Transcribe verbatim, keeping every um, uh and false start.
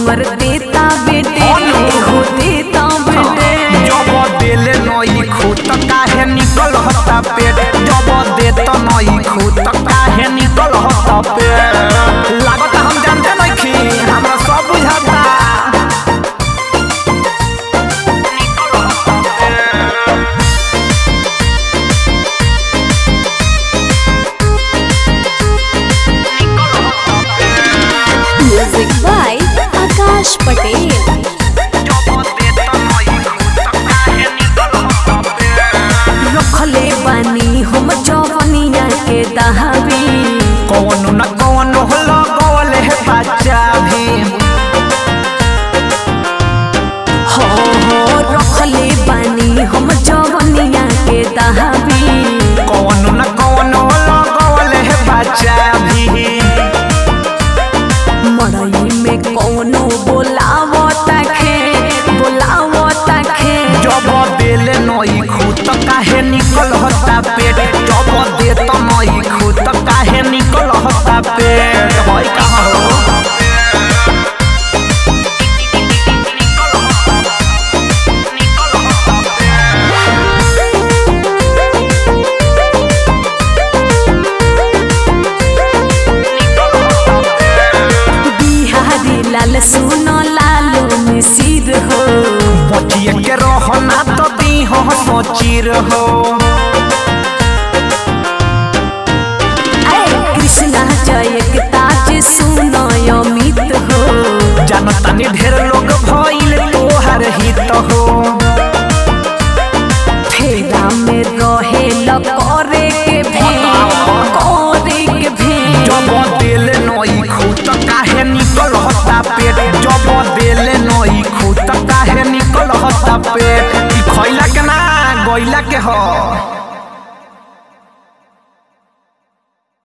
हमर देता बेटे हो देता बेटे जब देले नई खूत काहे निकल हता पेट जब देता नई खूत काहे निकल हता पेट लागत हम जानते नहीं कि हमरा सब बुझाता म्यूजिक बाय आकाश पटेल रखले बानी हम जवनिया के दहाबी कौन न कौन होला गोल है बच्चा भी हो हो रखले बानी हम जवनिया के दहाबी कौन न कौन होला गोल है बच्चा भी मड़ई में कौनो बोलावो ताखे बोलावो ताखे जब देले नई खूत काहे निकल हता पेट जब देता नई खूत काहे निकल हता पेट होय कहां हो लाल सुनो लालू मिसिर हो बचिए के रहना तो दी हो सोचिर हो